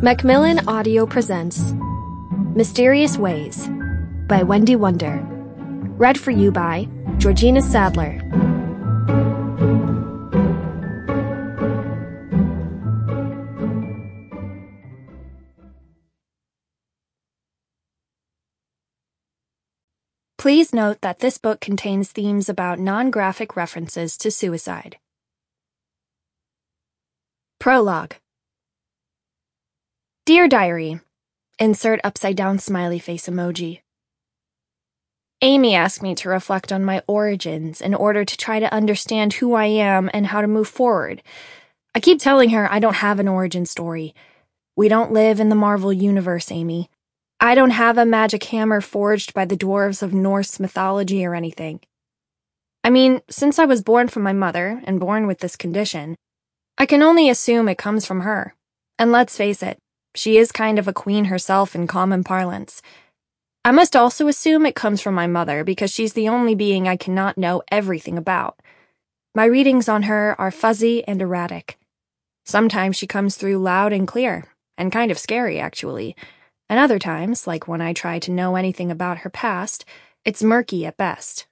Macmillan Audio presents Mysterious Ways by Wendy Wonder. Read for you by Georgina Sadler. Please note that this book contains themes about non-graphic references to suicide. Prologue. Dear Diary, insert upside-down smiley face emoji. Amy asked me to reflect on my origins in order to try to understand who I am and how to move forward. I keep telling her I don't have an origin story. We don't live in the Marvel universe, Amy. I don't have a magic hammer forged by the dwarves of Norse mythology or anything. I mean, since I was born from my mother and born with this condition, I can only assume it comes from her. And let's face it, she is kind of a queen herself in common parlance. I must also assume it comes from my mother because she's the only being I cannot know everything about. My readings on her are fuzzy and erratic. Sometimes she comes through loud and clear, and kind of scary, actually. And other times, like when I try to know anything about her past, it's murky at best.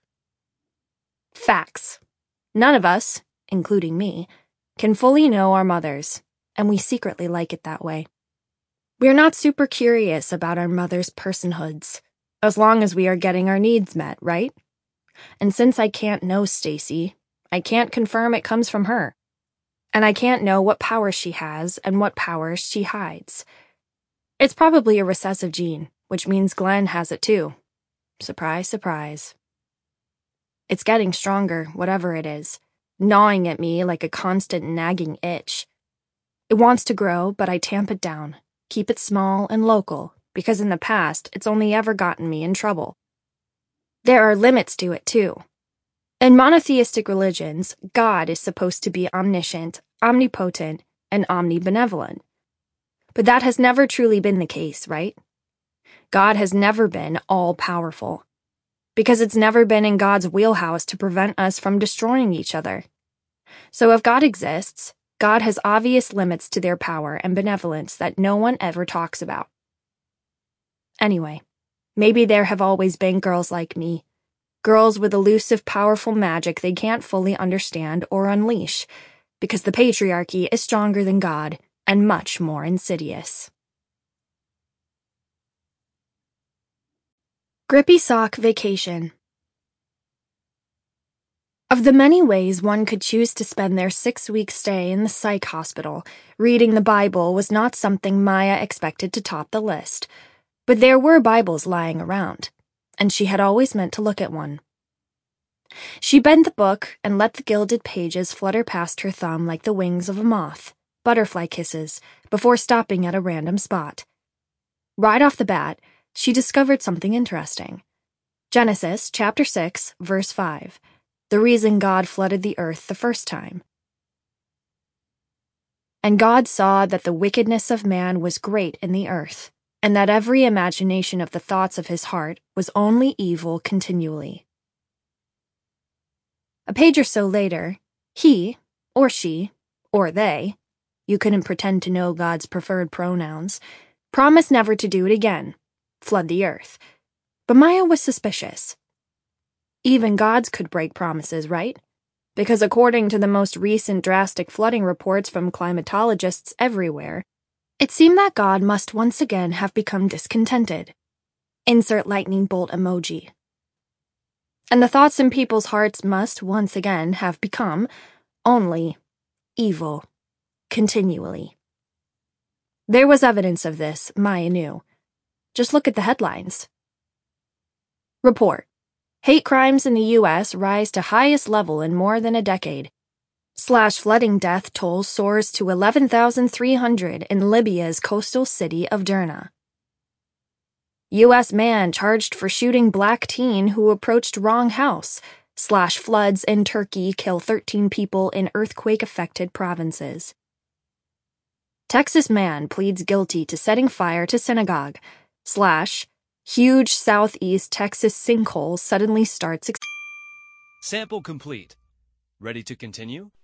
Facts. None of us, including me, can fully know our mothers, and we secretly like it that way. We're not super curious about our mother's personhoods, as long as we are getting our needs met, right? And since I can't know Stacy, I can't confirm it comes from her. And I can't know what powers she has and what powers she hides. It's probably a recessive gene, which means Glenn has it too. Surprise, surprise. It's getting stronger, whatever it is, gnawing at me like a constant nagging itch. It wants to grow, but I tamp it down. Keep it small and local, because in the past, it's only ever gotten me in trouble. There are limits to it, too. In monotheistic religions, God is supposed to be omniscient, omnipotent, and omnibenevolent. But that has never truly been the case, right? God has never been all-powerful, because it's never been in God's wheelhouse to prevent us from destroying each other. So if God exists, God has obvious limits to their power and benevolence that no one ever talks about. Anyway, maybe there have always been girls like me. Girls with elusive, powerful magic they can't fully understand or unleash, because the patriarchy is stronger than God and much more insidious. Grippy Sock Vacation. Of the many ways one could choose to spend their 6-week stay in the psych hospital, reading the Bible was not something Maya expected to top the list. But there were Bibles lying around, and she had always meant to look at one. She bent the book and let the gilded pages flutter past her thumb like the wings of a moth, butterfly kisses, before stopping at a random spot. Right off the bat, she discovered something interesting. Genesis chapter 6, verse 5. The reason God flooded the earth the first time. And God saw that the wickedness of man was great in the earth, and that every imagination of the thoughts of his heart was only evil continually. A page or so later, he, or she, or they, you couldn't pretend to know God's preferred pronouns, promised never to do it again, flood the earth. But Maya was suspicious. Even gods could break promises, right? Because according to the most recent drastic flooding reports from climatologists everywhere, it seemed that God must once again have become discontented. Insert lightning bolt emoji. And the thoughts in people's hearts must once again have become only evil, continually. There was evidence of this, Maya knew. Just look at the headlines. Report. Hate crimes in the U.S. rise to highest level in more than a decade. Flooding death toll soars to 11,300 in Libya's coastal city of Derna. U.S. man charged for shooting black teen who approached wrong house. Floods in Turkey kill 13 people in earthquake-affected provinces. Texas man pleads guilty to setting fire to synagogue. Huge southeast Texas sinkhole suddenly starts. Sample complete. Ready to continue?